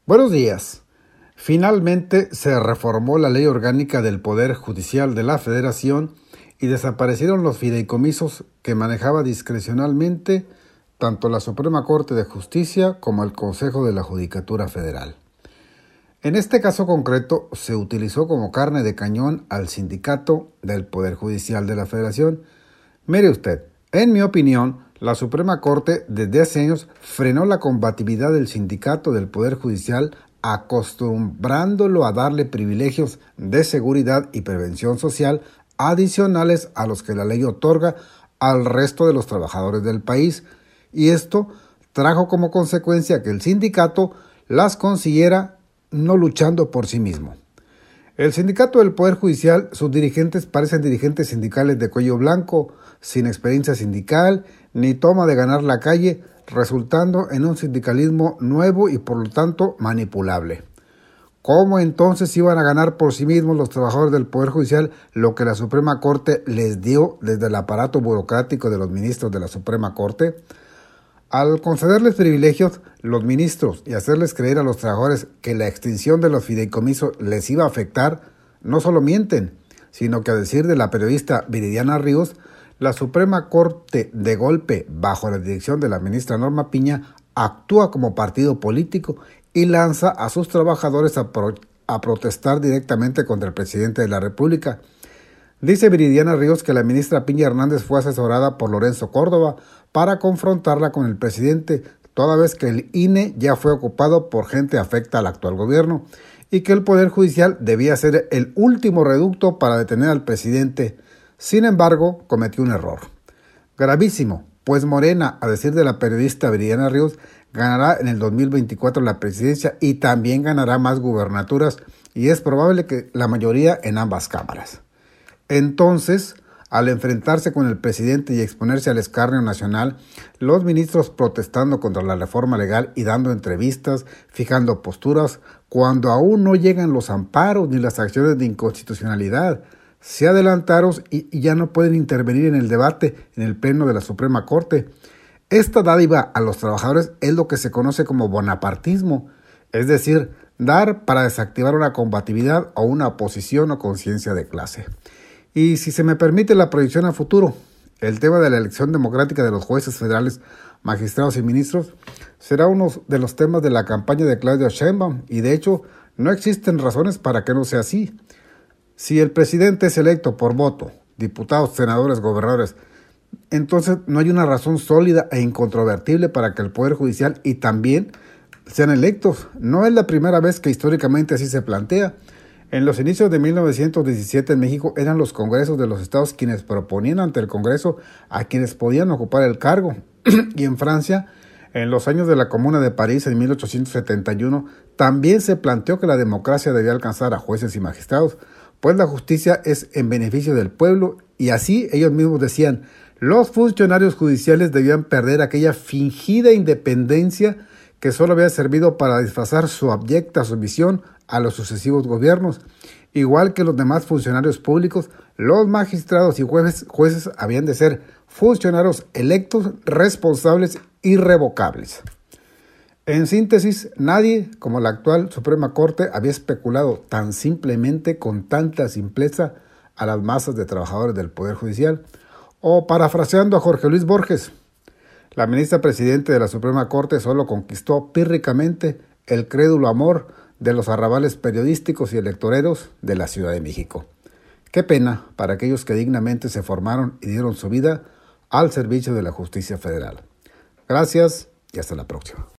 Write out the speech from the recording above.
Buenos días. Finalmente se reformó la Ley Orgánica del Poder Judicial de la Federación y desaparecieron los fideicomisos que manejaba discrecionalmente tanto la Suprema Corte de Justicia como el Consejo de la Judicatura Federal. En este caso concreto se utilizó como carne de cañón al sindicato del Poder Judicial de la Federación. Mire usted, en mi opinión, la Suprema Corte desde hace años frenó la combatividad del sindicato del Poder Judicial acostumbrándolo a darle privilegios de seguridad y prevención social adicionales a los que la ley otorga al resto de los trabajadores del país, y esto trajo como consecuencia que el sindicato las consiguiera no luchando por sí mismo. El sindicato del Poder Judicial, sus dirigentes parecen dirigentes sindicales de cuello blanco, sin experiencia sindical ni toma de ganar la calle, resultando en un sindicalismo nuevo y por lo tanto manipulable. ¿Cómo entonces iban a ganar por sí mismos los trabajadores del Poder Judicial lo que la Suprema Corte les dio desde el aparato burocrático de los ministros de la Suprema Corte? Al concederles privilegios, los ministros, y hacerles creer a los trabajadores que la extinción de los fideicomisos les iba a afectar, no solo mienten, sino que a decir de la periodista Viridiana Ríos, la Suprema Corte, de golpe, bajo la dirección de la ministra Norma Piña, actúa como partido político y lanza a sus trabajadores a protestar directamente contra el presidente de la República. Dice Viridiana Ríos que la ministra Piña Hernández fue asesorada por Lorenzo Córdoba para confrontarla con el presidente, toda vez que el INE ya fue ocupado por gente afecta al actual gobierno y que el Poder Judicial debía ser el último reducto para detener al presidente. Sin embargo, cometió un error gravísimo, pues Morena, a decir de la periodista Viridiana Ríos, ganará en el 2024 la presidencia y también ganará más gubernaturas, y es probable que la mayoría en ambas cámaras. Entonces, al enfrentarse con el presidente y exponerse al escarnio nacional, los ministros protestando contra la reforma legal y dando entrevistas, fijando posturas, cuando aún no llegan los amparos ni las acciones de inconstitucionalidad, se adelantaron y ya no pueden intervenir en el debate en el pleno de la Suprema Corte. Esta dádiva a los trabajadores es lo que se conoce como bonapartismo, es decir, dar para desactivar una combatividad o una oposición o conciencia de clase. Y si se me permite la proyección a futuro, el tema de la elección democrática de los jueces federales, magistrados y ministros será uno de los temas de la campaña de Claudia Sheinbaum, y de hecho no existen razones para que no sea así. Si el presidente es electo por voto, diputados, senadores, gobernadores, entonces no hay una razón sólida e incontrovertible para que el Poder Judicial y también sean electos. No es la primera vez que históricamente así se plantea. En los inicios de 1917 en México eran los congresos de los estados quienes proponían ante el Congreso a quienes podían ocupar el cargo. Y en Francia, en los años de la Comuna de París en 1871, también se planteó que la democracia debía alcanzar a jueces y magistrados, pues la justicia es en beneficio del pueblo, y así ellos mismos decían, los funcionarios judiciales debían perder aquella fingida independencia que solo había servido para disfrazar su abyecta sumisión a los sucesivos gobiernos. Igual que los demás funcionarios públicos, los magistrados y jueces habían de ser funcionarios electos, responsables, irrevocables. En síntesis, nadie, como la actual Suprema Corte, había especulado tan simplemente con tanta simpleza a las masas de trabajadores del Poder Judicial. O parafraseando a Jorge Luis Borges, la ministra presidente de la Suprema Corte solo conquistó pírricamente el crédulo amor de los arrabales periodísticos y electoreros de la Ciudad de México. Qué pena para aquellos que dignamente se formaron y dieron su vida al servicio de la justicia federal. Gracias y hasta la próxima.